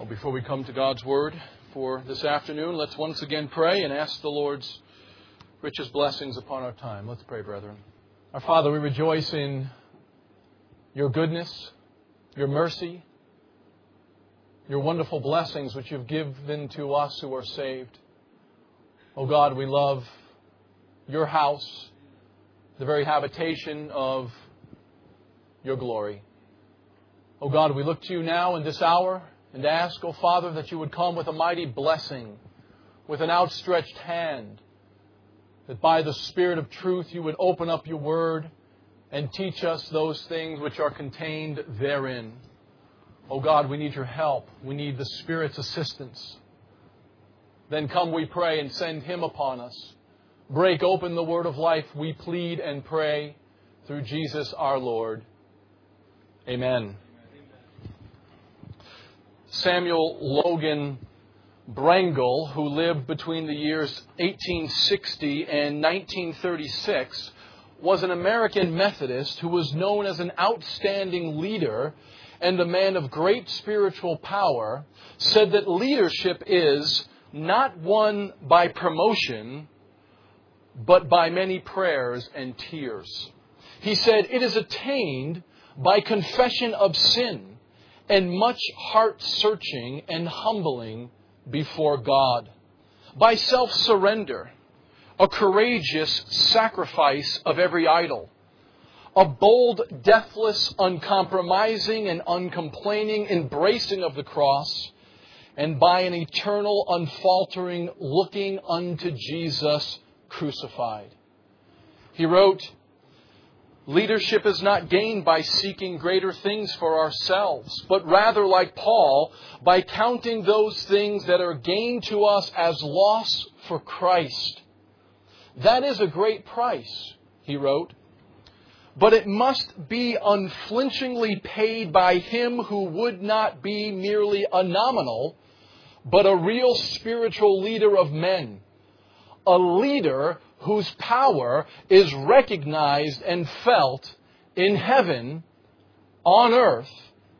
Before we come to God's Word for this afternoon, let's once again pray and ask the Lord's richest blessings upon our time. Let's pray, brethren. Our Father, we rejoice in your goodness, your mercy, your wonderful blessings which you've given to us who are saved. Oh God, we love your house, the very habitation of your glory. Oh God, we look to you now in this hour and ask, oh Father, that you would come with a mighty blessing, with an outstretched hand, that by the Spirit of truth you would open up your Word and teach us those things which are contained therein. Oh God, we need your help. We need the Spirit's assistance. Then come, we pray, and send Him upon us. Break open the Word of life, we plead and pray, through Jesus our Lord. Amen. Samuel Logan Brangle, who lived between the years 1860 and 1936, was an American Methodist who was known as an outstanding leader and a man of great spiritual power, said that leadership is not won by promotion, but by many prayers and tears. He said, it is attained by confession of sin and much heart-searching and humbling before God, by self-surrender, a courageous sacrifice of every idol, a bold, deathless, uncompromising, and uncomplaining embracing of the cross, and by an eternal, unfaltering looking unto Jesus crucified. He wrote, leadership is not gained by seeking greater things for ourselves, but rather, like Paul, by counting those things that are gained to us as loss for Christ. That is a great price, he wrote, but it must be unflinchingly paid by him who would not be merely a nominal, but a real spiritual leader of men, a leader whose power is recognized and felt in heaven, on earth,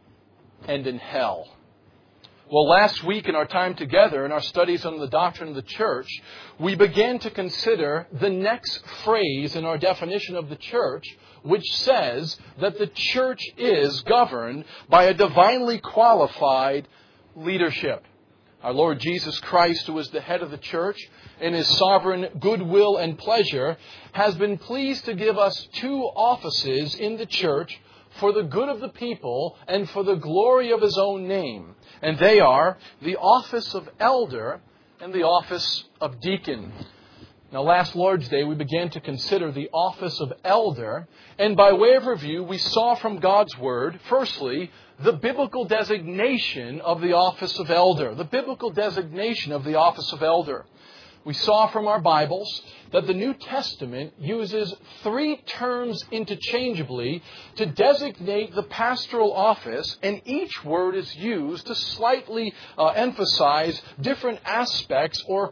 and in hell. Well, last week in our time together, in our studies on the doctrine of the church, we began to consider the next phrase in our definition of the church, which says that the church is governed by a divinely qualified leadership. Our Lord Jesus Christ, who is the head of the church, in His sovereign goodwill and pleasure, has been pleased to give us two offices in the church for the good of the people and for the glory of His own name. And they are the office of elder and the office of deacon. Now, last Lord's Day, we began to consider the office of elder. And by way of review, we saw from God's Word, firstly, the biblical designation of the office of elder. The biblical designation of the office of elder. We saw from our Bibles that the New Testament uses three terms interchangeably to designate the pastoral office, and each word is used to slightly emphasize different aspects or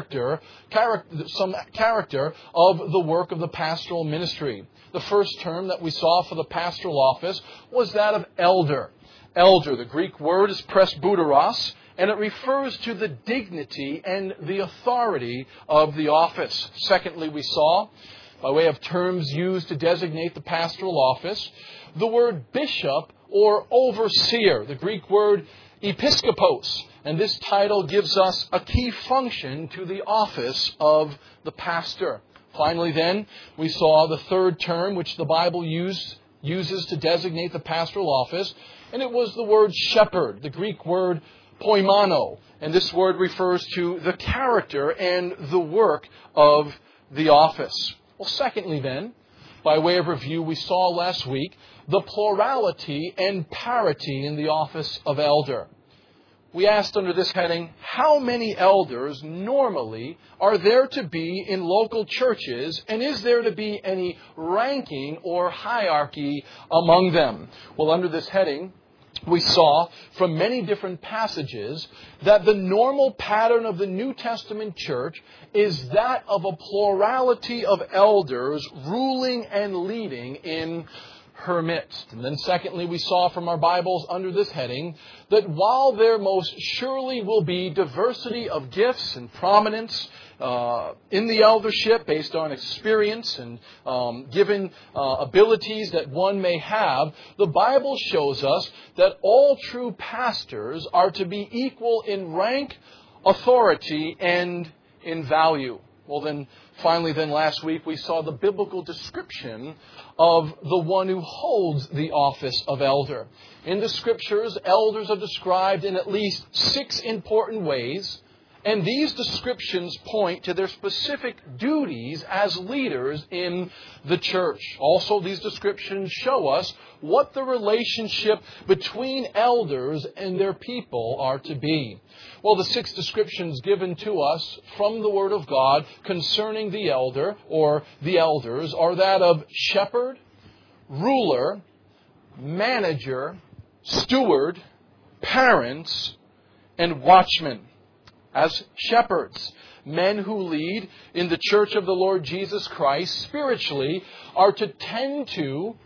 some character of the work of the pastoral ministry. The first term that we saw for the pastoral office was that of elder. Elder, the Greek word is presbyteros, and it refers to the dignity and the authority of the office. Secondly, we saw, by way of terms used to designate the pastoral office, the word bishop or overseer, the Greek word episkopos. And this title gives us a key function to the office of the Finally, then, we saw the third term which the Bible uses to designate the pastoral office, and it was the word shepherd, the Greek word poimano. And this word refers to the character and the work of the office. Well, secondly, then, by way of review, we saw last week the plurality and parity in the office of elder. We asked under this heading, how many elders normally are there to be in local churches, and is there to be any ranking or hierarchy among them? Well, under this heading, we saw from many different passages that the normal pattern of the New Testament church is that of a plurality of elders ruling and leading in her midst. And then secondly, we saw from our Bibles under this heading that while there most surely will be diversity of gifts and prominence in the eldership based on experience and given abilities that one may have, the Bible shows us that all true pastors are to be equal in rank, authority, and in value. Well, then, finally, last week we saw the biblical description of the one who holds the office of elder. In the Scriptures, elders are described in at least 6 important ways, and these descriptions point to their specific duties as leaders in the church. Also, these descriptions show us what the relationship between elders and their people are to be. Well, the 6 descriptions given to us from the Word of God concerning the elder or the elders are that of shepherd, ruler, manager, steward, parents, and watchman. As shepherds, men who lead in the church of the Lord Jesus Christ spiritually are to tend to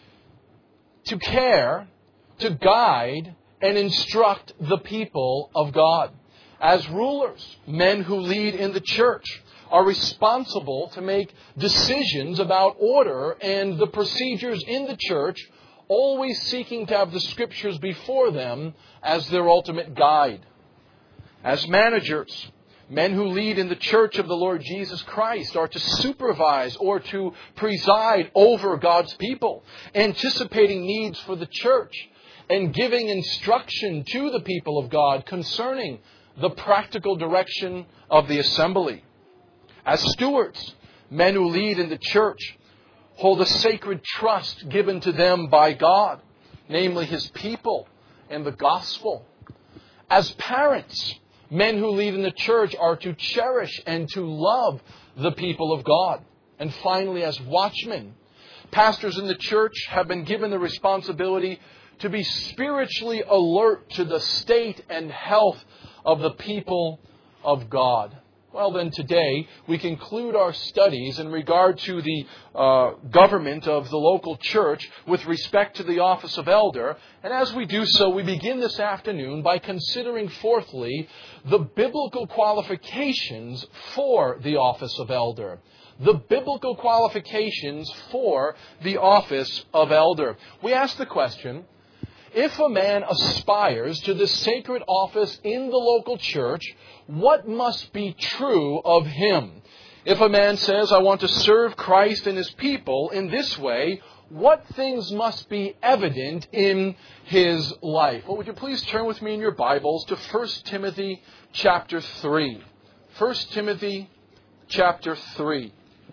care, to guide, and instruct the people of God. As rulers, men who lead in the church are responsible to make decisions about order and the procedures in the church, always seeking to have the Scriptures before them as their ultimate guide. As managers, men who lead in the church of the Lord Jesus Christ are to supervise or to preside over God's people, anticipating needs for the church and giving instruction to the people of God concerning the practical direction of the assembly. As stewards, men who lead in the church hold a sacred trust given to them by God, namely His people and the gospel. As parents, men who lead in the church are to cherish and to love the people of God. And finally, as watchmen, pastors in the church have been given the responsibility to be spiritually alert to the state and health of the people of God. Well, then today we conclude our studies in regard to the government of the local church with respect to the office of elder. And as we do so, we begin this afternoon by considering, fourthly, the biblical qualifications for the office of elder. The biblical qualifications for the office of elder. We ask the question, if a man aspires to the sacred office in the local church, what must be true of him? If a man says, I want to serve Christ and His people in this way, what things must be evident in his life? Well, would you please turn with me in your Bibles to 1 Timothy chapter 3. 1 Timothy chapter 3.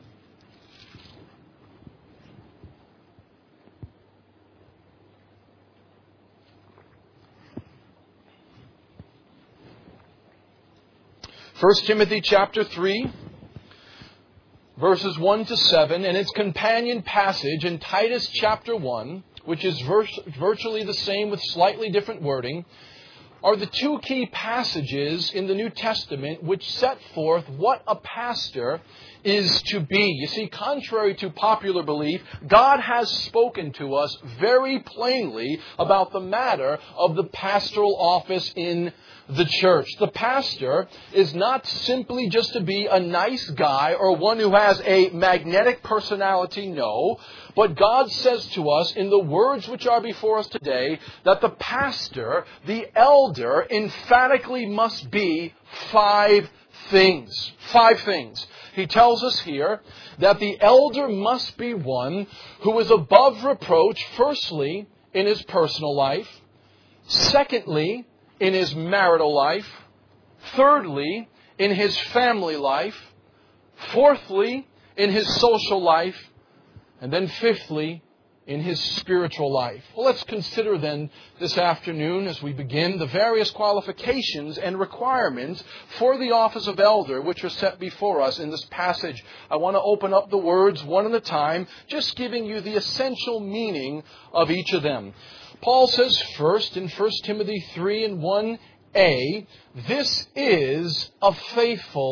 1 Timothy chapter 3, verses 1 to 7, and its companion passage in Titus chapter 1, which is virtually the same with slightly different wording, are the 2 key passages in the New Testament which set forth what a pastor is to be. You see, contrary to popular belief, God has spoken to us very plainly about the matter of the pastoral office in the church. The pastor is not simply just to be a nice guy or one who has a magnetic personality, no. But God says to us in the words which are before us today that the pastor, the elder, emphatically must be 5 things. 5 things. He tells us here that the elder must be one who is above reproach, firstly, in his personal life, secondly, in his marital life, thirdly, in his family life, fourthly, in his social life, and then fifthly, in his spiritual life. Well, let's consider then this afternoon as we begin the various qualifications and requirements for the office of elder which are set before us in this passage. I want to open up the words one at a time, just giving you the essential meaning of each of them. Paul says first in 1 Timothy 3 and 1a, this is a faithful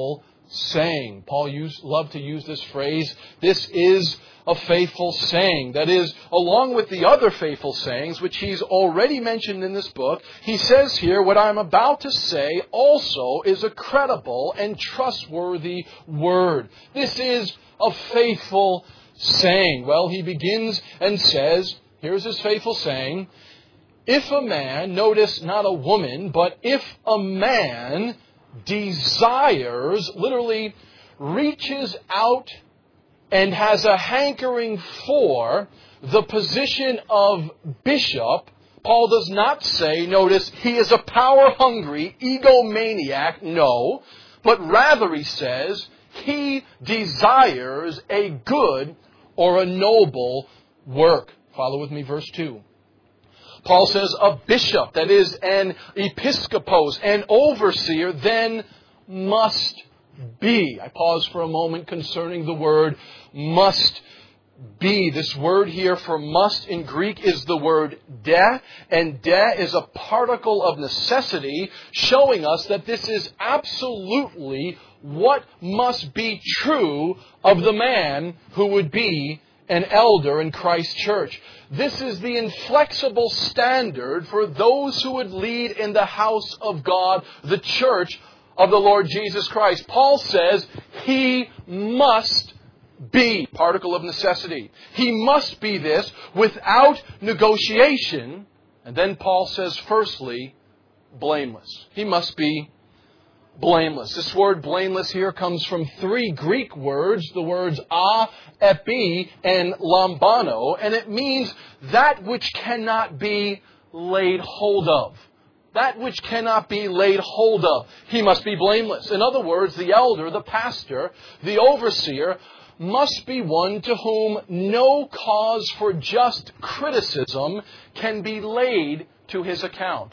saying. Paul loved to use this phrase, this is a faithful saying. That is, along with the other faithful sayings, which he's already mentioned in this book, he says here, what I'm about to say also is a credible and trustworthy word. This is a faithful saying. Well, he begins and says, here's his faithful saying, if a man, notice not a woman, but if a man desires, literally reaches out and has a hankering for the position of bishop, Paul does not say, notice, he is a power-hungry egomaniac, no, but rather he says, he desires a good or a noble work. Follow with me, verse 2. Paul says a bishop, that is an episkopos, an overseer, then must be. I pause for a moment concerning the word must be. This word here for must in Greek is the word de, and de is a particle of necessity, showing us that this is absolutely what must be true of the man who would be an elder in Christ's church. This is the inflexible standard for those who would lead in the house of God, the church of the Lord Jesus Christ. Paul says he must be, particle of necessity. He must be this without negotiation. And then Paul says, firstly, blameless. He must be blameless. This word blameless here comes from three Greek words, the words a, epi, and lambano, and it means that which cannot be laid hold of. That which cannot be laid hold of. He must be blameless. In other words, the elder, the pastor, the overseer must be one to whom no cause for just criticism can be laid to his account.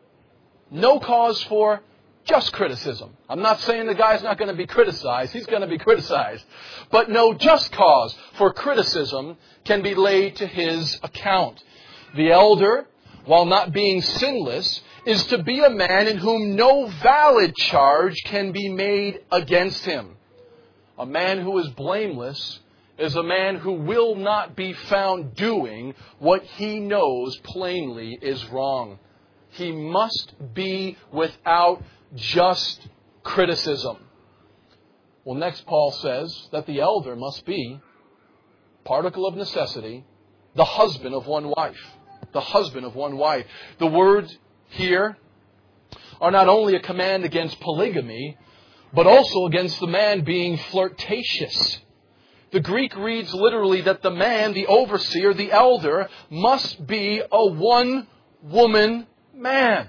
No cause for just criticism. I'm not saying the guy's not going to be criticized. He's going to be criticized. But no just cause for criticism can be laid to his account. The elder, while not being sinless, is to be a man in whom no valid charge can be made against him. A man who is blameless is a man who will not be found doing what he knows plainly is wrong. He must be without just criticism. Well, next Paul says that the elder must be, particle of necessity, the husband of one wife. The husband of one wife. The words here are not only a command against polygamy, but also against the man being flirtatious. The Greek reads literally that the man, the overseer, the elder, must be a one-woman man.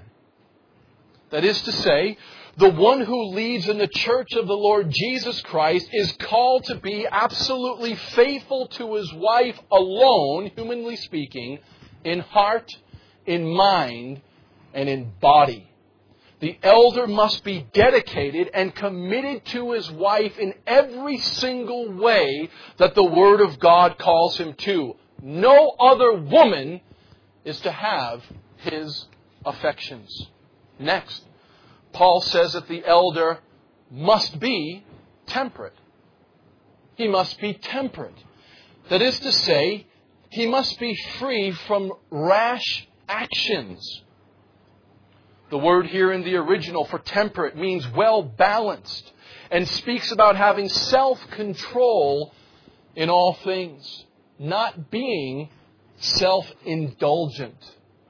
That is to say, the one who leads in the church of the Lord Jesus Christ is called to be absolutely faithful to his wife alone, humanly speaking, in heart, in mind, and in body. The elder must be dedicated and committed to his wife in every single way that the Word of God calls him to. No other woman is to have his affections. Next, Paul says that the elder must be temperate. He must be temperate. That is to say, he must be free from rash actions. The word here in the original for temperate means well balanced and speaks about having self-control in all things, not being self-indulgent.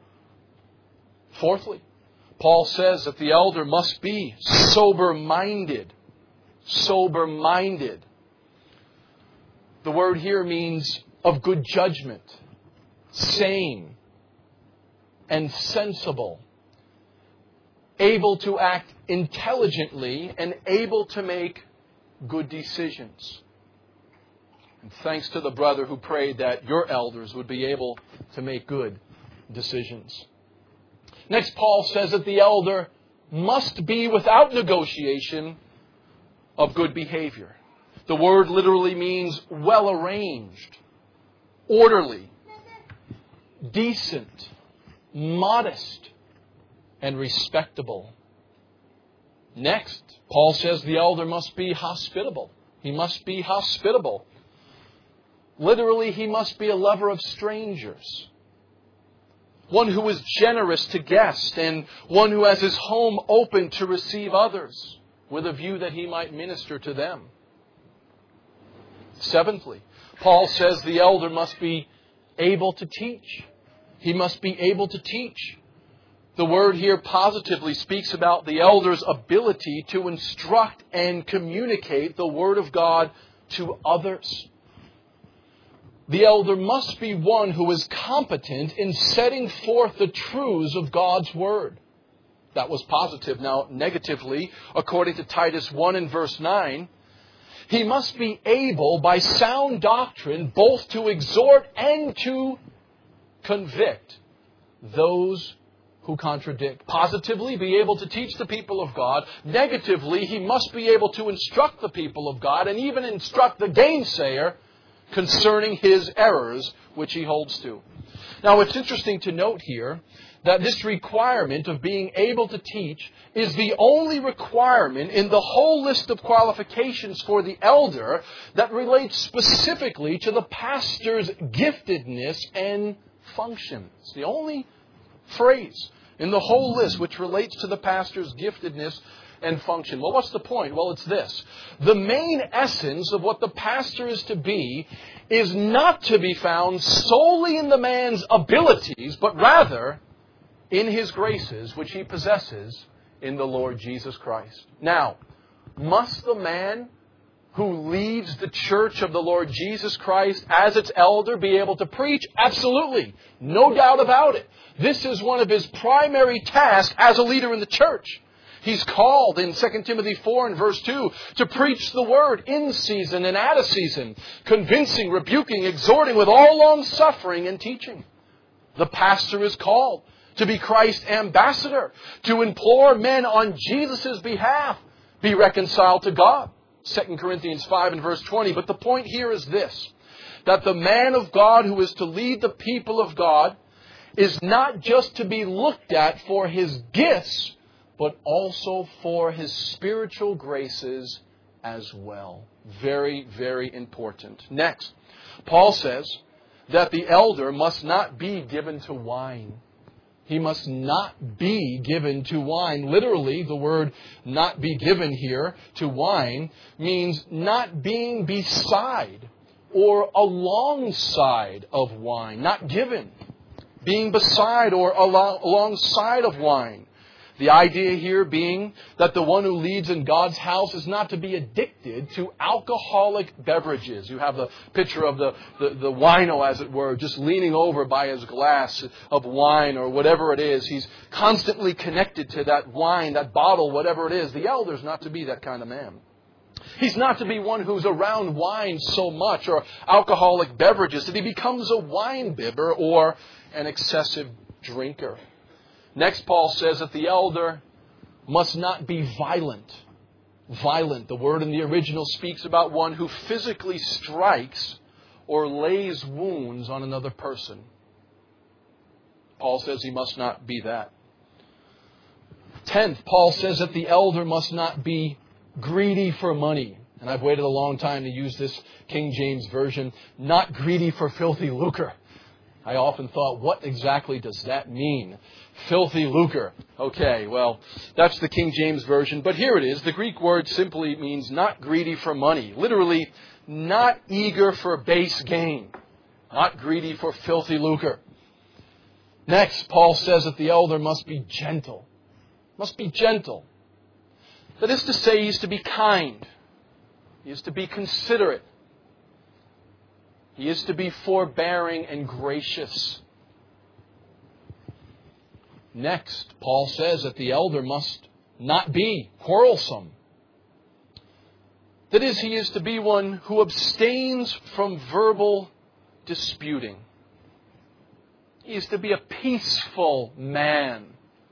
Fourthly, Paul says that the elder must be sober-minded. Sober-minded. The word here means of good judgment, sane, and sensible. Able to act intelligently and able to make good decisions. And thanks to the brother who prayed that your elders would be able to make good decisions. Next, Paul says that the elder must be without negotiation of good behavior. The word literally means well arranged, orderly, decent, modest, and respectable. Next, Paul says the elder must be hospitable. He must be hospitable. Literally, he must be a lover of strangers. One who is generous to guests and one who has his home open to receive others with a view that he might minister to them. Seventhly, Paul says the elder must be able to teach. He must be able to teach. The word here positively speaks about the elder's ability to instruct and communicate the Word of God to others. The elder must be one who is competent in setting forth the truths of God's Word. That was positive. Now, negatively, according to Titus 1 and verse 9, he must be able by sound doctrine both to exhort and to convict those who contradict. Positively, be able to teach the people of God. Negatively, he must be able to instruct the people of God and even instruct the gainsayer concerning his errors, which he holds to. Now, it's interesting to note here that this requirement of being able to teach is the only requirement in the whole list of qualifications for the elder that relates specifically to the pastor's giftedness and function. It's the only phrase in the whole list which relates to the pastor's giftedness and function. Well, what's the point? Well, it's this. The main essence of what the pastor is to be is not to be found solely in the man's abilities, but rather in his graces, which he possesses in the Lord Jesus Christ. Now, must the man who leads the church of the Lord Jesus Christ as its elder be able to preach? Absolutely. No doubt about it. This is one of his primary tasks as a leader in the church. He's called in 2 Timothy 4 and verse 2 to preach the word in season and out of season, convincing, rebuking, exhorting with all long suffering and teaching. The pastor is called to be Christ's ambassador, to implore men on Jesus' behalf, be reconciled to God. 2 Corinthians 5 and verse 20. But the point here is this, that the man of God who is to lead the people of God is not just to be looked at for his gifts, but also for his spiritual graces as well. Very, very important. Next, Paul says that the elder must not be given to wine. He must not be given to wine. Literally, the word not be given here to wine means not being beside or alongside of wine. Not given. Being beside or alongside of wine. The idea here being that the one who leads in God's house is not to be addicted to alcoholic beverages. You have the picture of the wino, as it were, just leaning over by his glass of wine or whatever it is. He's constantly connected to that wine, that bottle, whatever it is. The elder's not to be that kind of man. He's not to be one who's around wine so much or alcoholic beverages that he becomes a wine bibber or an excessive drinker. Next, Paul says that the elder must not be violent. Violent. The word in the original speaks about one who physically strikes or lays wounds on another person. Paul says he must not be that. 10th, Paul says that the elder must not be greedy for money. And I've waited a long time to use this King James Version. Not greedy for filthy lucre. I often thought, what exactly does that mean? Filthy lucre. Okay, well, that's the King James Version. But here it is. The Greek word simply means not greedy for money. Literally, not eager for base gain. Not greedy for filthy lucre. Next, Paul says that the elder must be gentle. Must be gentle. That is to say, he is to be kind. He is to be considerate. He is to be forbearing and gracious. Next, Paul says that the elder must not be quarrelsome. That is, he is to be one who abstains from verbal disputing. He is to be a peaceful man.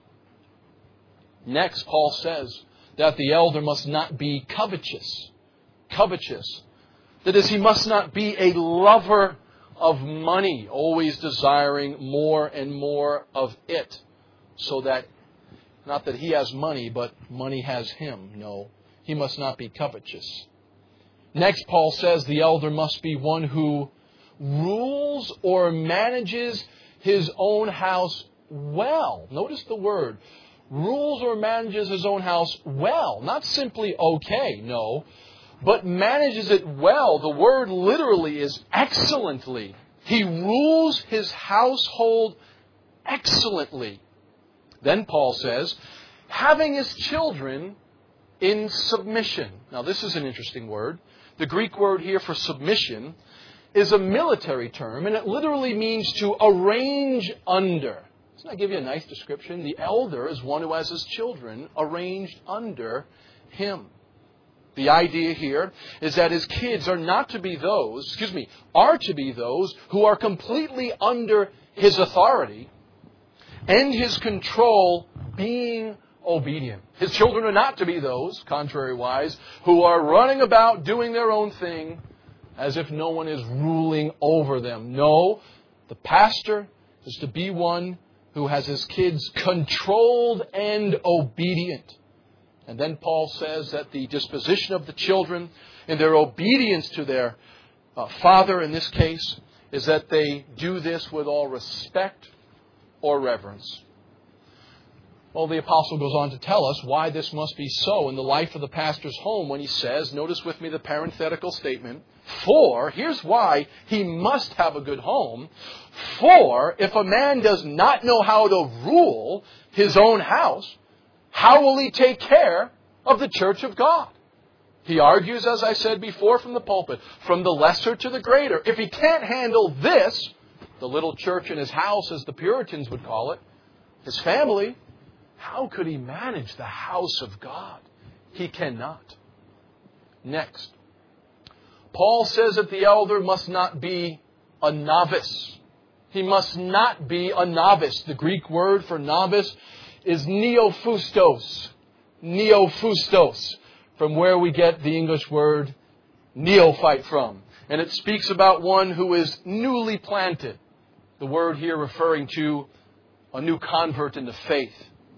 Next, Paul says that the elder must not be covetous. Covetous. That is, he must not be a lover of money, always desiring more and more of it, so that Not that he has money, but money has him. No, he must not be covetous. Next, Paul says the elder must be one who rules or manages his own house well. Notice the word. Rules or manages his own house well. Not simply okay, no, but manages it well. The word literally is excellently. He rules his household excellently. Then Paul says, having his children in submission. Now this is an interesting word. The Greek word here for submission is a military term, and it literally means to arrange under. Doesn't that give you a nice description? The elder is one who has his children arranged under him. The idea here is that his kids are to be those who are completely under his authority and his control, being obedient. His children are not to be those, contrariwise, who are running about doing their own thing as if no one is ruling over them. No, the pastor is to be one who has his kids controlled and obedient. And then Paul says that the disposition of the children and their obedience to their father in this case is that they do this with all respect or reverence. Well, the apostle goes on to tell us why this must be so in the life of the pastor's home when he says, notice with me the parenthetical statement, for, here's why he must have a good home, for if a man does not know how to rule his own house, how will he take care of the church of God? He argues, as I said before from the pulpit, from the lesser to the greater. If he can't handle this, the little church in his house, as the Puritans would call it, his family, how could he manage the house of God? He cannot. Next, Paul says that the elder must not be a novice. He must not be a novice. The Greek word for novice is neophyustos. Neophyustos, from where we get the English word neophyte from. And it speaks about one who is newly planted. The word here referring to a new convert in the faith.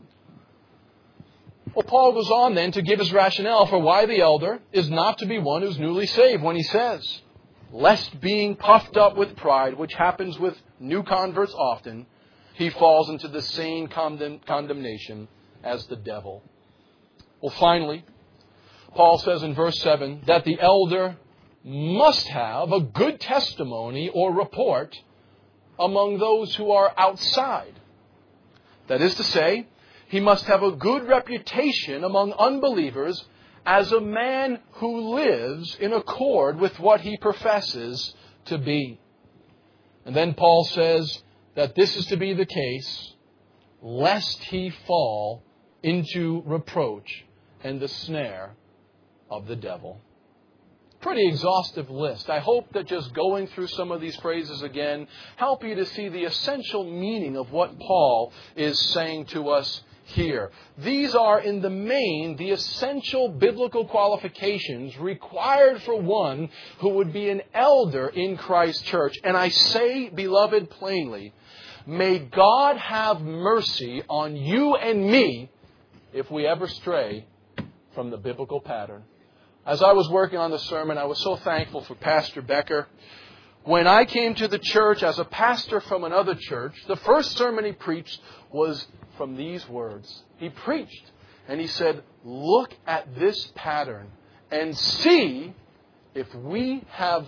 Well, Paul goes on then to give his rationale for why the elder is not to be one who's newly saved when he says, lest being puffed up with pride, which happens with new converts often, he falls into the same condemnation as the devil. Well, finally, Paul says in verse 7 that the elder must have a good testimony or report among those who are outside. That is to say, he must have a good reputation among unbelievers as a man who lives in accord with what he professes to be. And then Paul says that this is to be the case lest he fall into reproach and the snare of the devil. Pretty exhaustive list. I hope that just going through some of these phrases again help you to see the essential meaning of what Paul is saying to us here. These are, in the main, the essential biblical qualifications required for one who would be an elder in Christ's church. And I say, beloved, plainly, may God have mercy on you and me if we ever stray from the biblical pattern. As I was working on the sermon, I was so thankful for Pastor Becker. When I came to the church as a pastor from another church, the first sermon he preached was from these words. He preached and he said, look at this pattern and see if we have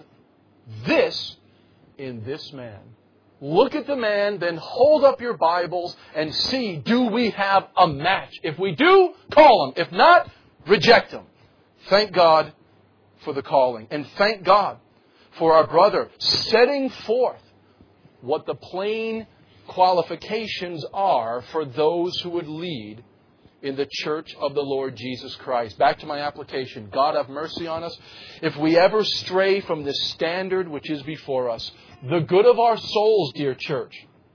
this in this man. Look at the man, then hold up your Bibles and see, do we have a match? If we do, call him. If not, reject him. Thank God for the calling. And thank God for our brother setting forth what the plain qualifications are for those who would lead in the church of the Lord Jesus Christ. Back to my application. God have mercy on us. If we ever stray from this standard which is before us, the good of our souls, dear church,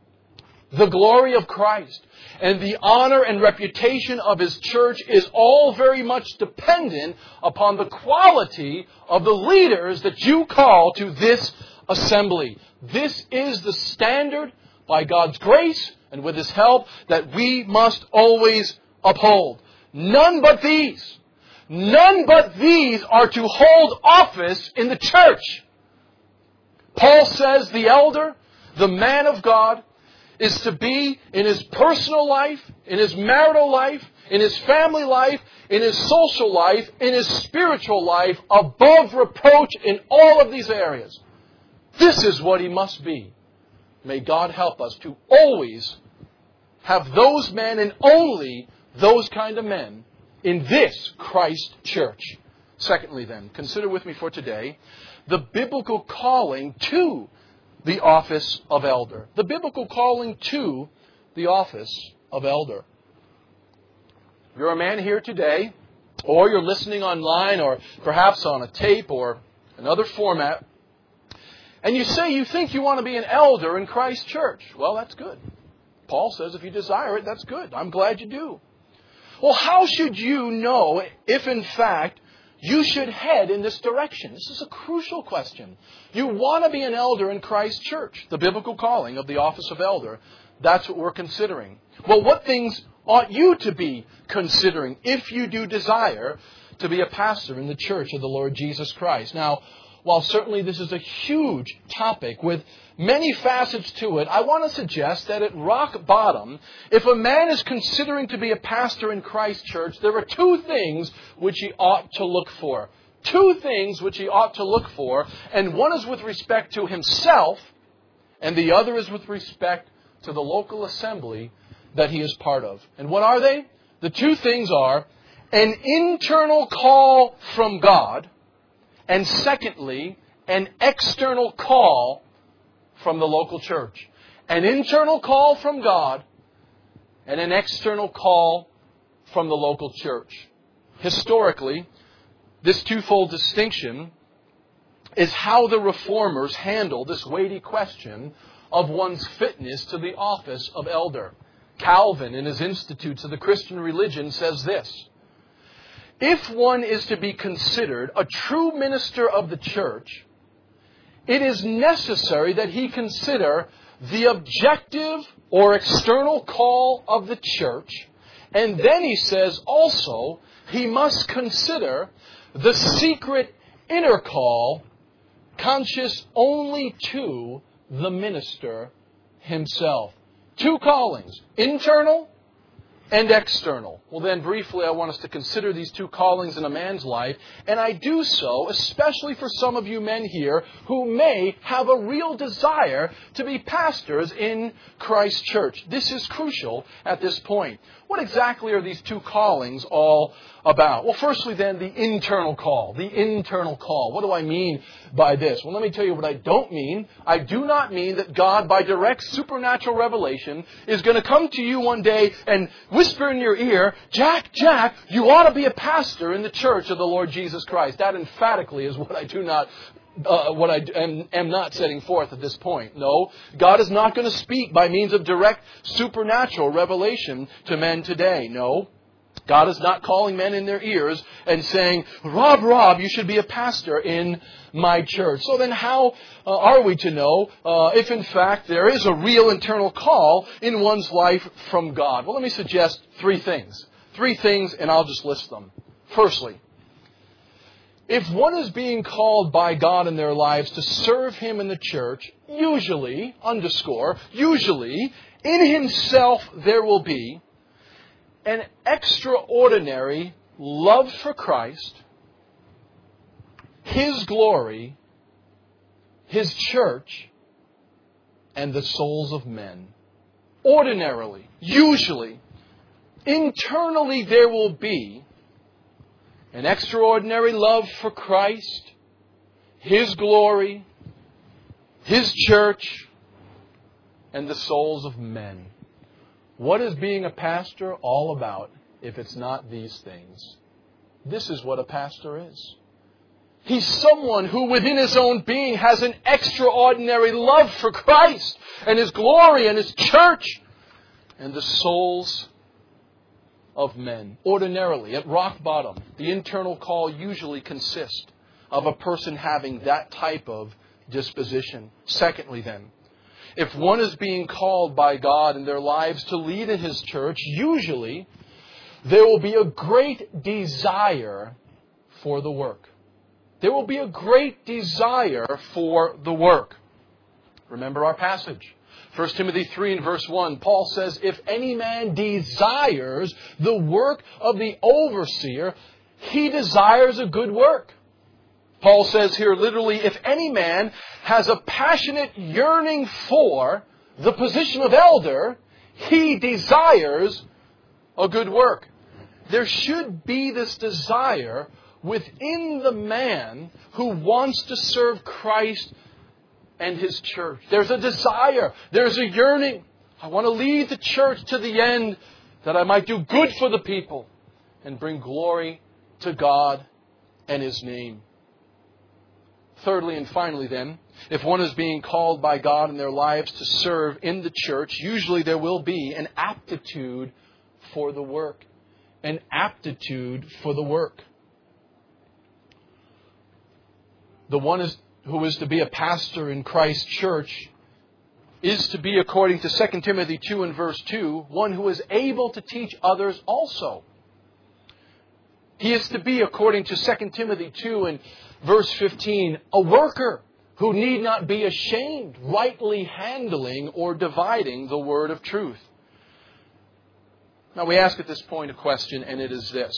the glory of Christ, and the honor and reputation of His church is all very much dependent upon the quality of the leaders that you call to this assembly. This is the standard by God's grace and with His help that we must always uphold. None but these. None but these are to hold office in the church. Paul says the elder, the man of God, is to be in his personal life, in his marital life, in his family life, in his social life, in his spiritual life, above reproach in all of these areas. This is what he must be. May God help us to always have those men and only those kind of men in this Christ church. Secondly then, consider with me for today the biblical calling to the office of elder. The biblical calling to the office of elder. You're a man here today, or you're listening online, or perhaps on a tape or another format, and you say you think you want to be an elder in Christ's church. Well, that's good. Paul says if you desire it, that's good. I'm glad you do. Well, how should you know if in fact you should head in this direction? This is a crucial question. You want to be an elder in Christ's church. The biblical calling of the office of elder. That's what we're considering. Well, what things ought you to be considering if you do desire to be a pastor in the church of the Lord Jesus Christ? Now, while certainly this is a huge topic with many facets to it, I want to suggest that at rock bottom, if a man is considering to be a pastor in Christ's church, there are two things which he ought to look for. Two things which he ought to look for, and one is with respect to himself, and the other is with respect to the local assembly that he is part of. And what are they? The two things are an internal call from God, and secondly, an external call from the local church. An internal call from God and an external call from the local church. Historically, this twofold distinction is how the Reformers handle this weighty question of one's fitness to the office of elder. Calvin, in his Institutes of the Christian Religion, says this: if one is to be considered a true minister of the church, it is necessary that he consider the objective or external call of the church. And then he says also he must consider the secret inner call conscious only to the minister himself. Two callings, internal and external. Well then, briefly, I want us to consider these two callings in a man's life. And I do so especially for some of you men here who may have a real desire to be pastors in Christ's church. This is crucial at this point. What exactly are these two callings all about? Well, firstly then, the internal call. The internal call. What do I mean by this? Well, let me tell you what I don't mean. I do not mean that God, by direct supernatural revelation, is going to come to you one day and whisper in your ear, Jack, you ought to be a pastor in the church of the Lord Jesus Christ. That emphatically is what I do not am not setting forth at this point. No, God is not going to speak by means of direct supernatural revelation to men today. No, God is not calling men in their ears and saying, Rob, you should be a pastor in my church. So then how are we to know if in fact there is a real internal call in one's life from God? Well, let me suggest three things. Three things, and I'll just list them. Firstly, if one is being called by God in their lives to serve Him in the church, usually, in himself there will be an extraordinary love for Christ, His glory, His church, and the souls of men. Ordinarily, usually, internally there will be an extraordinary love for Christ, His glory, His church, and the souls of men. What is being a pastor all about if it's not these things? This is what a pastor is. He's someone who within his own being has an extraordinary love for Christ and His glory and His church and the souls of men. Ordinarily, at rock bottom, the internal call usually consists of a person having that type of disposition. Secondly then, if one is being called by God in their lives to lead in His church, usually there will be a great desire for the work. There will be a great desire for the work. Remember our passage. 1 Timothy 3 and verse 1, Paul says, if any man desires the work of the overseer, he desires a good work. Paul says here literally, if any man has a passionate yearning for the position of elder, he desires a good work. There should be this desire within the man who wants to serve Christ and His church. There's a desire. There's a yearning. I want to lead the church to the end that I might do good for the people and bring glory to God and His name. Thirdly and finally then, if one is being called by God in their lives to serve in the church, usually there will be an aptitude for the work. An aptitude for the work. The one who is to be a pastor in Christ's church is to be, according to 2 Timothy 2 and verse 2, one who is able to teach others also. He is to be, according to 2 Timothy 2 and verse 15, a worker who need not be ashamed, rightly handling or dividing the word of truth. Now we ask at this point a question, and it is this.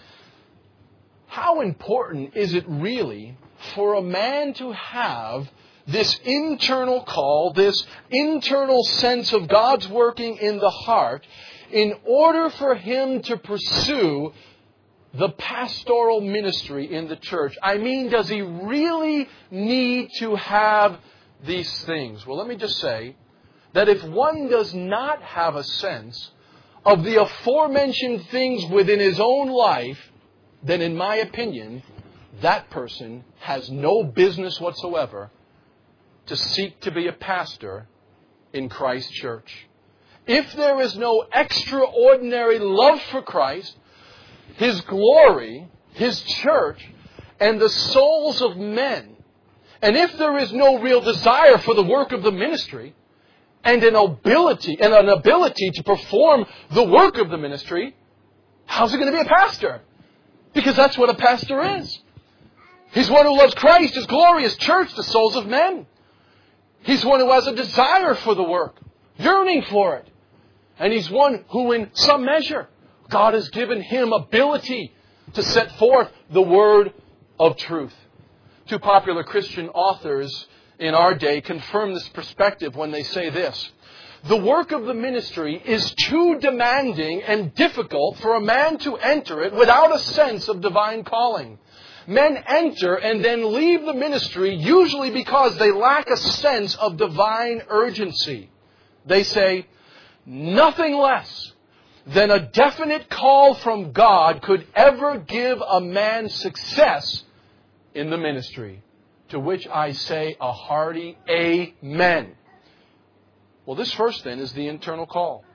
How important is it really for a man to have this internal call, this internal sense of God's working in the heart, in order for him to pursue the pastoral ministry in the church? I mean, does he really need to have these things? Well, let me just say that if one does not have a sense of the aforementioned things within his own life, then in my opinion, that person has no business whatsoever to seek to be a pastor in Christ's church. If there is no extraordinary love for Christ, His glory, His church, and the souls of men, and if there is no real desire for the work of the ministry, and an ability to perform the work of the ministry, how's he going to be a pastor? Because that's what a pastor is. He's one who loves Christ, His glory, His church, the souls of men. He's one who has a desire for the work, yearning for it. And he's one who, in some measure, God has given him ability to set forth the word of truth. Two popular Christian authors in our day confirm this perspective when they say this: the work of the ministry is too demanding and difficult for a man to enter it without a sense of divine calling. Men enter and then leave the ministry usually because they lack a sense of divine urgency. They say, nothing less than a definite call from God could ever give a man success in the ministry. To which I say a hearty amen. Well, this first then is the internal call.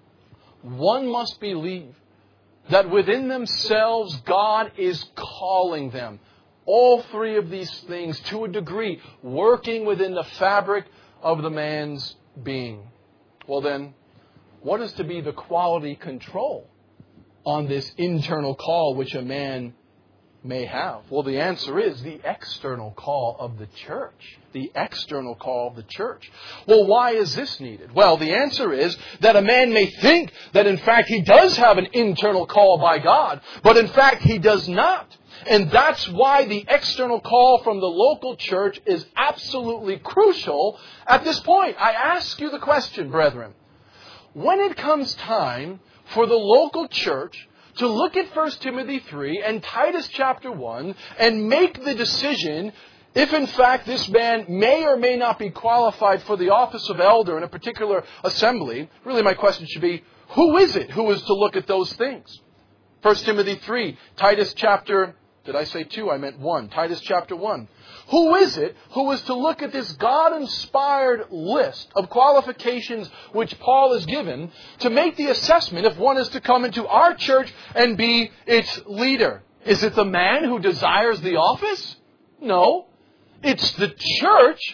One must believe that within themselves God is calling them. All three of these things, to a degree, working within the fabric of the man's being. Well then, what is to be the quality control on this internal call which a man may have? Well, the answer is the external call of the church. The external call of the church. Well, why is this needed? Well, the answer is that a man may think that in fact he does have an internal call by God, but in fact he does not. And that's why the external call from the local church is absolutely crucial at this point. I ask you the question, brethren. When it comes time for the local church to look at 1 Timothy 3 and Titus chapter 1 and make the decision if in fact this man may or may not be qualified for the office of elder in a particular assembly, really my question should be, who is it who is to look at those things? 1 Timothy 3, Titus chapter, did I say 2? I meant 1. Titus chapter 1. Who is it who is to look at this God-inspired list of qualifications which Paul has given to make the assessment if one is to come into our church and be its leader? Is it the man who desires the office? No. It's the church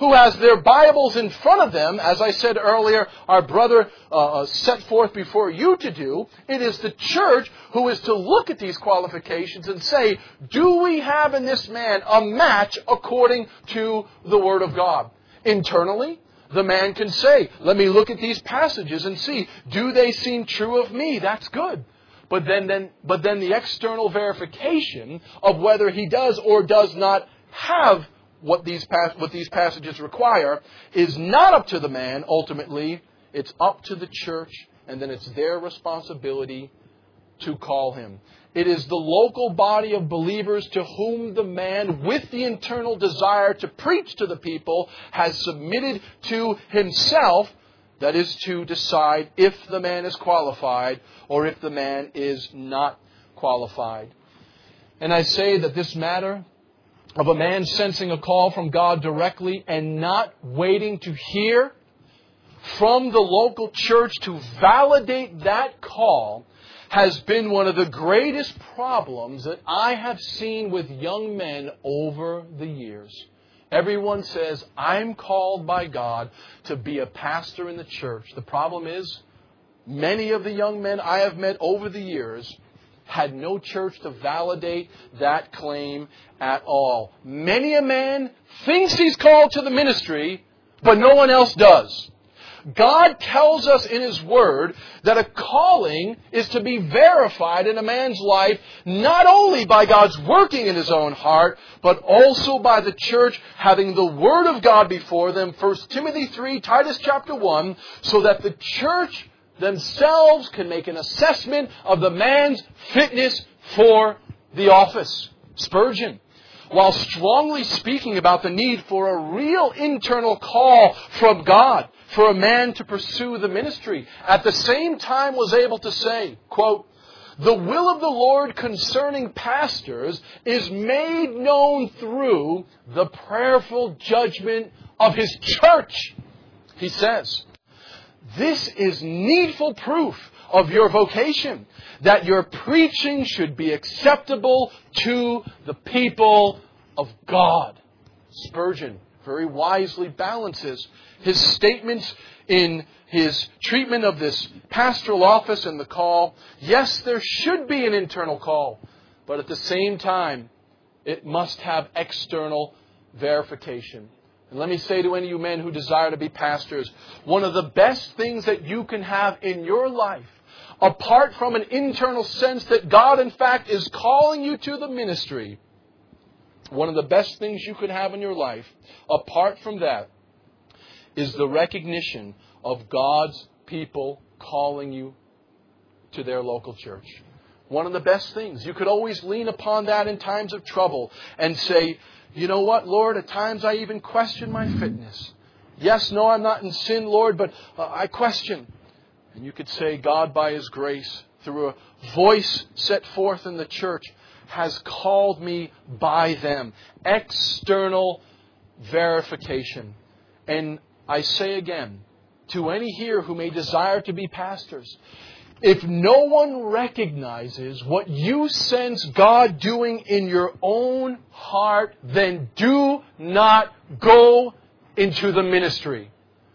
who has their Bibles in front of them, as I said earlier, our brother set forth before you to do. It is the church who is to look at these qualifications and say, do we have in this man a match according to the Word of God? Internally, the man can say, let me look at these passages and see, do they seem true of me? That's good. But then the external verification of whether he does or does not have what these passages require is not up to the man ultimately. It's up to the church, and then it's their responsibility to call him. It is the local body of believers to whom the man, with the internal desire to preach to the people, has submitted to himself, that is to decide if the man is qualified or if the man is not qualified. And I say that this matter of a man sensing a call from God directly and not waiting to hear from the local church to validate that call has been one of the greatest problems that I have seen with young men over the years. Everyone says, I'm called by God to be a pastor in the church. The problem is, many of the young men I have met over the years had no church to validate that claim at all. Many a man thinks he's called to the ministry, but no one else does. God tells us in His Word that a calling is to be verified in a man's life not only by God's working in his own heart, but also by the church having the Word of God before them, 1 Timothy 3, Titus chapter 1, so that the church themselves can make an assessment of the man's fitness for the office. Spurgeon, while strongly speaking about the need for a real internal call from God for a man to pursue the ministry, at the same time was able to say, quote, the will of the Lord concerning pastors is made known through the prayerful judgment of His church. He says, this is needful proof of your vocation, that your preaching should be acceptable to the people of God. Spurgeon very wisely balances his statements in his treatment of this pastoral office and the call. Yes, there should be an internal call, but at the same time, it must have external verification. And let me say to any of you men who desire to be pastors, one of the best things that you can have in your life, apart from an internal sense that God, in fact, is calling you to the ministry, one of the best things you could have in your life, apart from that, is the recognition of God's people calling you to their local church. One of the best things. You could always lean upon that in times of trouble and say, you know what, Lord, at times I even question my fitness. Yes, no, I'm not in sin, Lord, but I question. And you could say, God, by His grace, through a voice set forth in the church, has called me by them. External verification. And I say again, to any here who may desire to be pastors, if no one recognizes what you sense God doing in your own heart, then do not go into the ministry.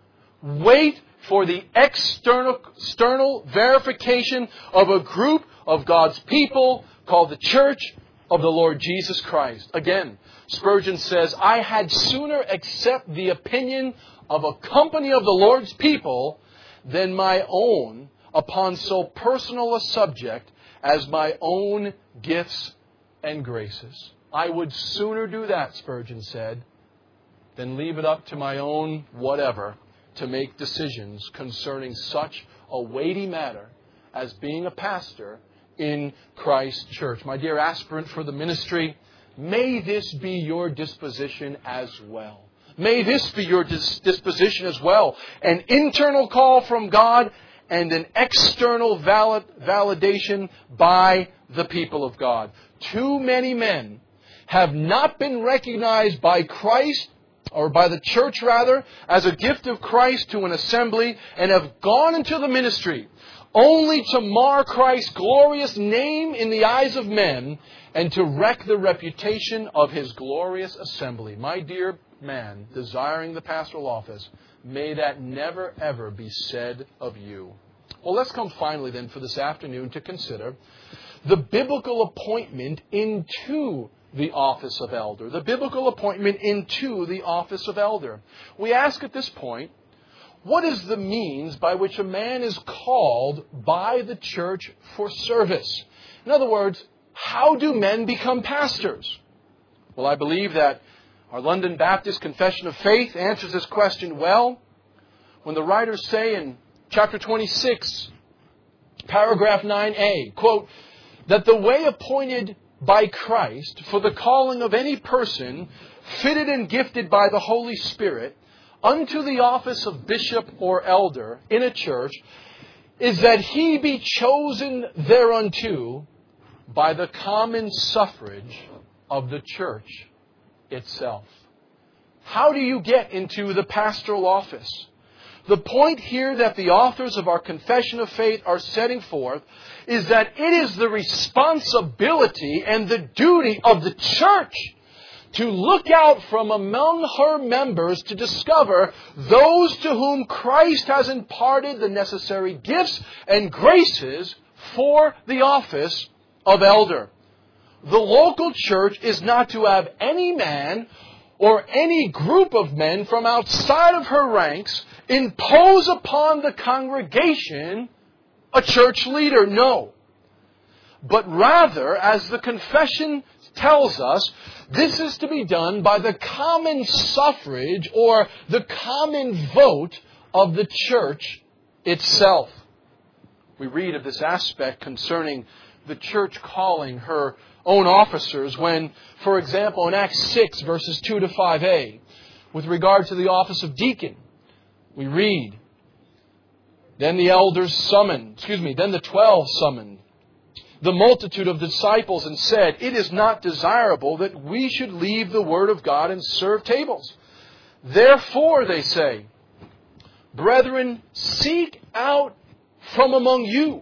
Wait for the external verification of a group of God's people called the Church of the Lord Jesus Christ. Again, Spurgeon says, I had sooner accept the opinion of a company of the Lord's people than my own upon so personal a subject as my own gifts and graces. I would sooner do that, Spurgeon said, than leave it up to my own whatever to make decisions concerning such a weighty matter as being a pastor in Christ's church. My dear aspirant for the ministry, may this be your disposition as well. May this be your disposition as well. An internal call from God and an external validation by the people of God. Too many men have not been recognized by Christ, or by the church rather, as a gift of Christ to an assembly, and have gone into the ministry only to mar Christ's glorious name in the eyes of men and to wreck the reputation of His glorious assembly. My dear man desiring the pastoral office, may that never ever be said of you. Well, let's come finally then for this afternoon to consider the biblical appointment into the office of elder. The biblical appointment into the office of elder. We ask at this point, what is the means by which a man is called by the church for service? In other words, how do men become pastors? Well, I believe that our London Baptist Confession of Faith answers this question well when the writers say in chapter 26, paragraph 9a, quote, that the way appointed by Christ for the calling of any person fitted and gifted by the Holy Spirit unto the office of bishop or elder in a church is that he be chosen thereunto by the common suffrage of the church itself. How do you get into the pastoral office? The point here that the authors of our Confession of Faith are setting forth is that it is the responsibility and the duty of the church to look out from among her members to discover those to whom Christ has imparted the necessary gifts and graces for the office of elder. The local church is not to have any man or any group of men from outside of her ranks impose upon the congregation a church leader. No. But rather, as the confession tells us, this is to be done by the common suffrage or the common vote of the church itself. We read of this aspect concerning the church calling her own officers when, for example, in Acts 6, verses 2 to 5a, with regard to the office of deacon, we read, then the 12 summoned the multitude of disciples and said, it is not desirable that we should leave the word of God and serve tables. Therefore, they say, brethren, seek out from among you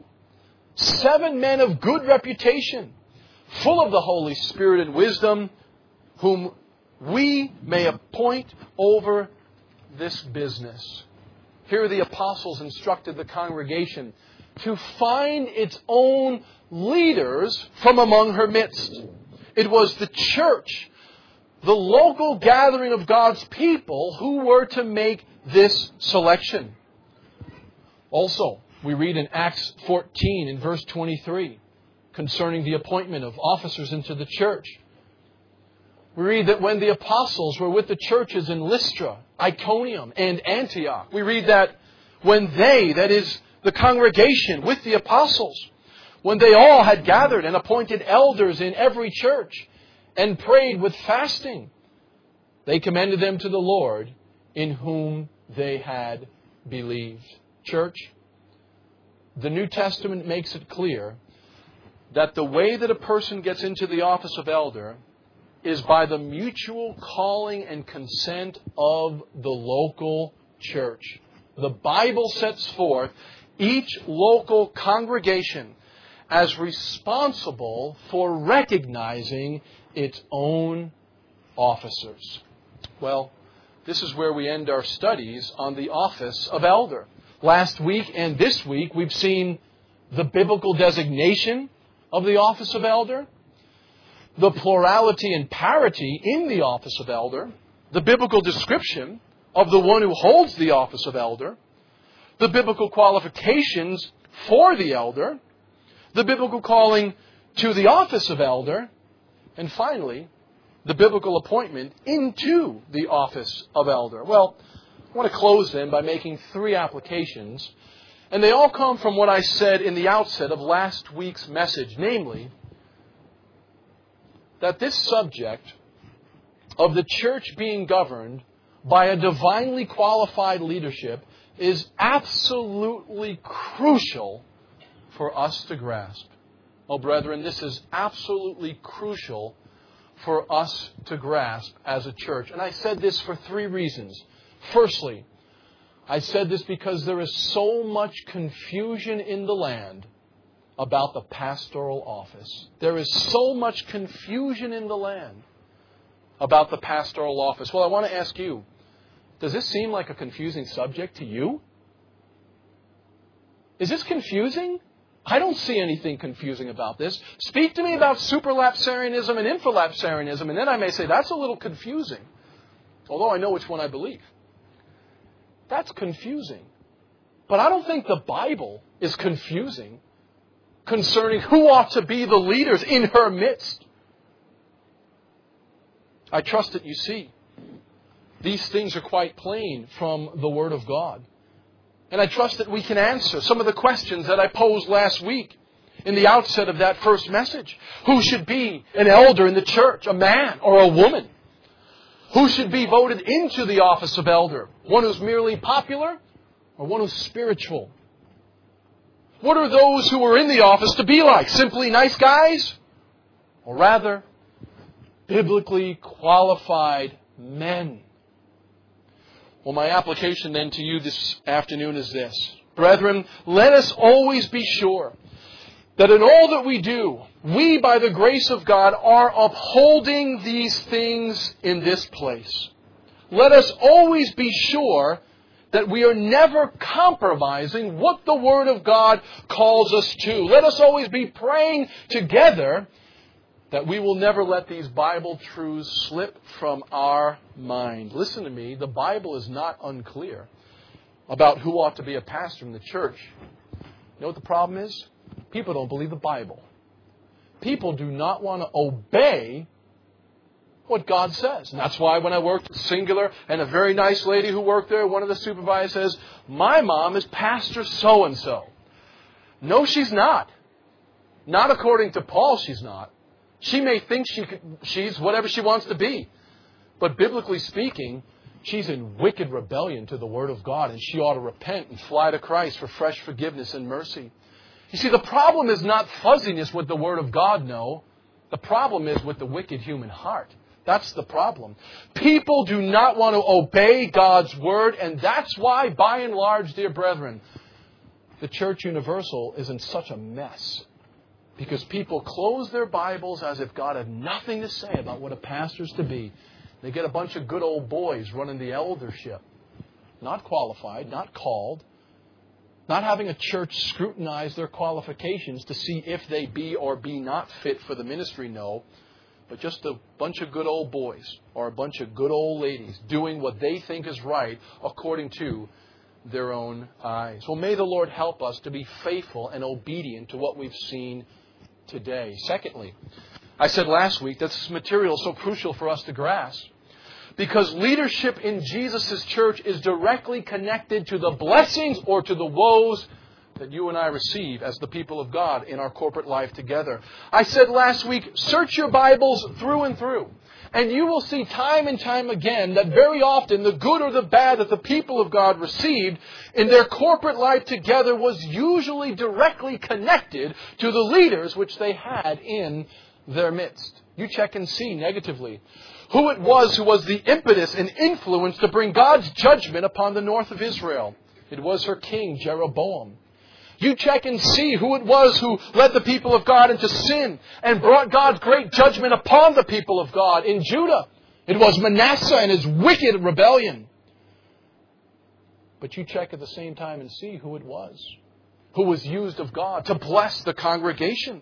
7 men of good reputation, full of the Holy Spirit and wisdom, whom we may appoint over this business. Here the apostles instructed the congregation to find its own leaders from among her midst. It was the church, the local gathering of God's people, who were to make this selection. Also, we read in Acts 14 in verse 23 concerning the appointment of officers into the church. We read that when the apostles were with the churches in Lystra, Iconium, and Antioch, we read that when they, that is the congregation with the apostles, when they all had gathered and appointed elders in every church and prayed with fasting, they commended them to the Lord in whom they had believed. Church, the New Testament makes it clear that the way that a person gets into the office of elder is by the mutual calling and consent of the local church. The Bible sets forth each local congregation as responsible for recognizing its own officers. Well, this is where we end our studies on the office of elder. Last week and this week, we've seen the biblical designation of the office of elder, the plurality and parity in the office of elder, the biblical description of the one who holds the office of elder, the biblical qualifications for the elder, the biblical calling to the office of elder, and finally, the biblical appointment into the office of elder. Well, I want to close then by making 3 applications, and they all come from what I said in the outset of last week's message, namely, that this subject of the church being governed by a divinely qualified leadership is absolutely crucial for us to grasp. Oh, brethren, this is absolutely crucial for us to grasp as a church. And I said this for 3 reasons. Firstly, I said this because there is so much confusion in the land about the pastoral office. There is so much confusion in the land. about the pastoral office. Well, I want to ask you, does this seem like a confusing subject to you? Is this confusing? I don't see anything confusing about this. Speak to me about superlapsarianism and infralapsarianism, and then I may say, that's a little confusing. Although I know which one I believe. That's confusing. But I don't think the Bible is confusing concerning who ought to be the leaders in her midst. I trust that you see. These things are quite plain from the Word of God. And I trust that we can answer some of the questions that I posed last week in the outset of that first message. Who should be an elder in the church, a man or a woman? Who should be voted into the office of elder? One who's merely popular or one who's spiritual? What are those who are in the office to be like? Simply nice guys? Or rather, biblically qualified men? Well, my application then to you this afternoon is this. Brethren, let us always be sure that in all that we do, we, by the grace of God, are upholding these things in this place. Let us always be sure that we are never compromising what the Word of God calls us to. Let us always be praying together that we will never let these Bible truths slip from our mind. Listen to me, the Bible is not unclear about who ought to be a pastor in the church. You know what the problem is? People don't believe the Bible. People do not want to obey what God says. And that's why when I worked at Singular, and a very nice lady who worked there, one of the supervisors says, my mom is Pastor so-and-so. No, she's not. Not according to Paul, she's not. She may think she's whatever she wants to be. But biblically speaking, she's in wicked rebellion to the Word of God, and she ought to repent and fly to Christ for fresh forgiveness and mercy. You see, the problem is not fuzziness with the Word of God, no. The problem is with the wicked human heart. That's the problem. People do not want to obey God's Word, and that's why, by and large, dear brethren, the Church Universal is in such a mess. Because people close their Bibles as if God had nothing to say about what a pastor's to be. They get a bunch of good old boys running the eldership. Not qualified, not called. Not having a church scrutinize their qualifications to see if they be or be not fit for the ministry, no. But just a bunch of good old boys or a bunch of good old ladies doing what they think is right according to their own eyes. Well, may the Lord help us to be faithful and obedient to what we've seen today. Secondly, I said last week that this material is so crucial for us to grasp because leadership in Jesus' church is directly connected to the blessings or to the woes that you and I receive as the people of God in our corporate life together. I said last week, search your Bibles through and through. And you will see time and time again that very often the good or the bad that the people of God received in their corporate life together was usually directly connected to the leaders which they had in their midst. You check and see negatively who it was who was the impetus and influence to bring God's judgment upon the north of Israel. It was her king, Jeroboam. You check and see who it was who led the people of God into sin and brought God's great judgment upon the people of God in Judah. It was Manasseh and his wicked rebellion. But you check at the same time and see who it was who was used of God to bless the congregation.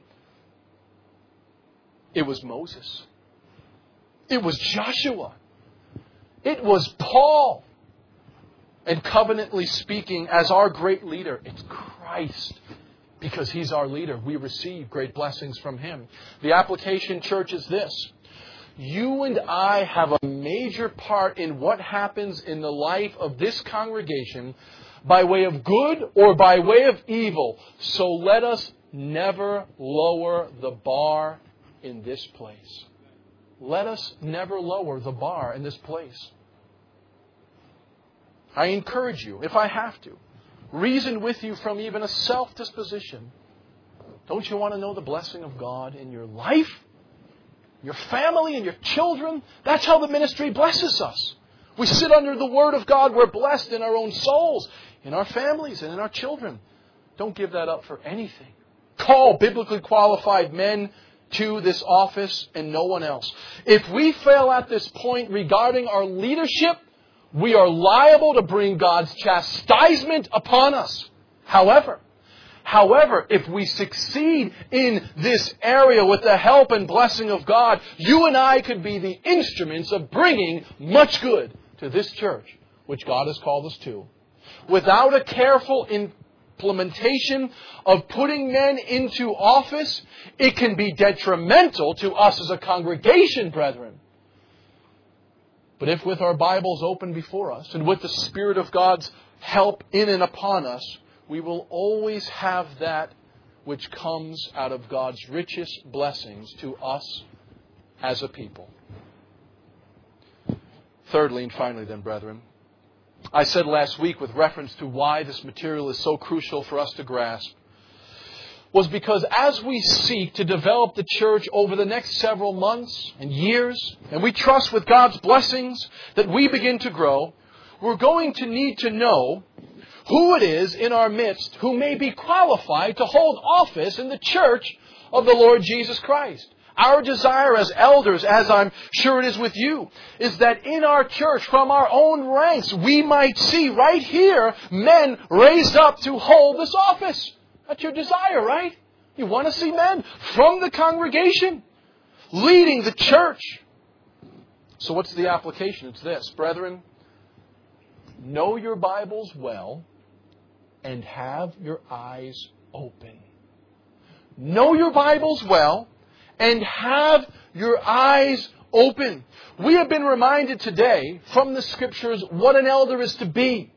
It was Moses. It was Joshua. It was Paul. And covenantly speaking, as our great leader, it's Christ. Because He's our leader, we receive great blessings from Him. The application, church, is this. You and I have a major part in what happens in the life of this congregation by way of good or by way of evil. So let us never lower the bar in this place. Let us never lower the bar in this place. I encourage you, if I have to, reason with you from even a self-disposition. Don't you want to know the blessing of God in your life, your family, and your children? That's how the ministry blesses us. We sit under the Word of God. We're blessed in our own souls, in our families, and in our children. Don't give that up for anything. Call biblically qualified men to this office and no one else. If we fail at this point regarding our leadership, we are liable to bring God's chastisement upon us. However, if we succeed in this area with the help and blessing of God, you and I could be the instruments of bringing much good to this church, which God has called us to. Without a careful implementation of putting men into office, it can be detrimental to us as a congregation, brethren. But if with our Bibles open before us and with the Spirit of God's help in and upon us, we will always have that which comes out of God's richest blessings to us as a people. Thirdly and finally then, brethren, I said last week with reference to why this material is so crucial for us to grasp, was because as we seek to develop the church over the next several months and years, and we trust with God's blessings that we begin to grow, we're going to need to know who it is in our midst who may be qualified to hold office in the church of the Lord Jesus Christ. Our desire as elders, as I'm sure it is with you, is that in our church, from our own ranks, we might see right here men raised up to hold this office. That's your desire, right? You want to see men from the congregation leading the church. So what's the application? It's this, brethren. Know your Bibles well and have your eyes open. Know your Bibles well and have your eyes open. We have been reminded today from the Scriptures what an elder is to be.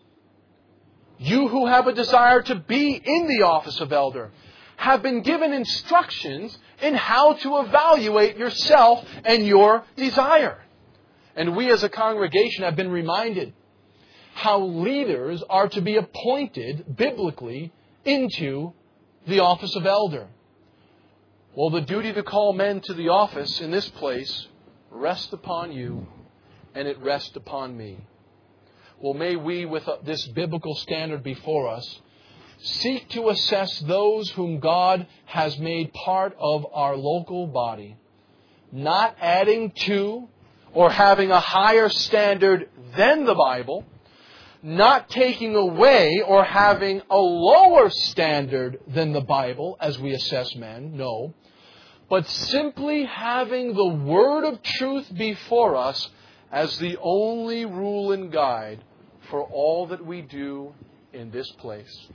You who have a desire to be in the office of elder have been given instructions in how to evaluate yourself and your desire. And we as a congregation have been reminded how leaders are to be appointed biblically into the office of elder. Well, the duty to call men to the office in this place rests upon you, and it rests upon me. Well, may we, with this biblical standard before us, seek to assess those whom God has made part of our local body, not adding to or having a higher standard than the Bible, not taking away or having a lower standard than the Bible as we assess men, no, but simply having the Word of truth before us as the only rule and guide for all that we do in this place.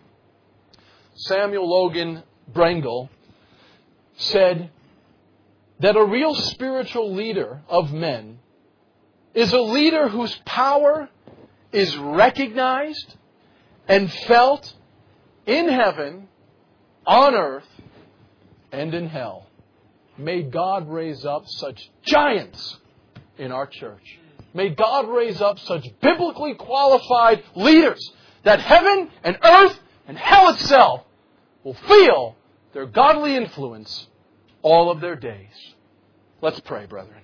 Samuel Logan Brengle said that a real spiritual leader of men is a leader whose power is recognized and felt in heaven, on earth, and in hell. May God raise up such giants in our church. May God raise up such biblically qualified leaders that heaven and earth and hell itself will feel their godly influence all of their days. Let's pray, brethren.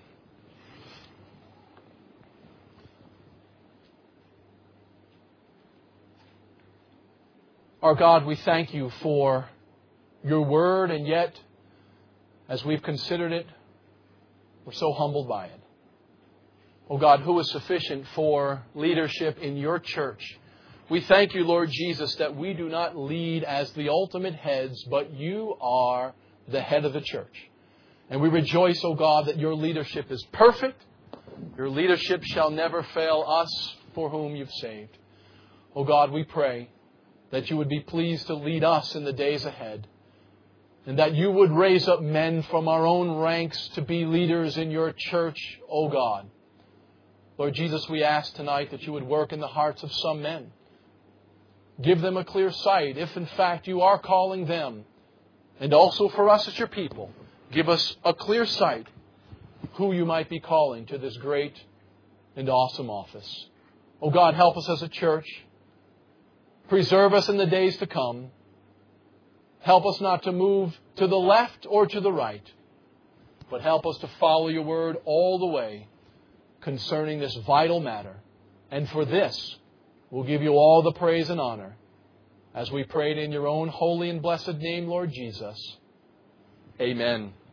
Our God, we thank you for your word, and yet, as we've considered it, we're so humbled by it. Oh God, who is sufficient for leadership in your church? We thank you, Lord Jesus, that we do not lead as the ultimate heads, but you are the head of the church. And we rejoice, oh God, that your leadership is perfect. Your leadership shall never fail us for whom you've saved. Oh God, we pray that you would be pleased to lead us in the days ahead, and that you would raise up men from our own ranks to be leaders in your church, oh God. Lord Jesus, we ask tonight that you would work in the hearts of some men. Give them a clear sight, if in fact you are calling them. And also for us as your people, give us a clear sight who you might be calling to this great and awesome office. Oh God, help us as a church. Preserve us in the days to come. Help us not to move to the left or to the right, but help us to follow your word all the way concerning this vital matter. And for this, we'll give you all the praise and honor as we prayed in your own holy and blessed name, Lord Jesus. Amen.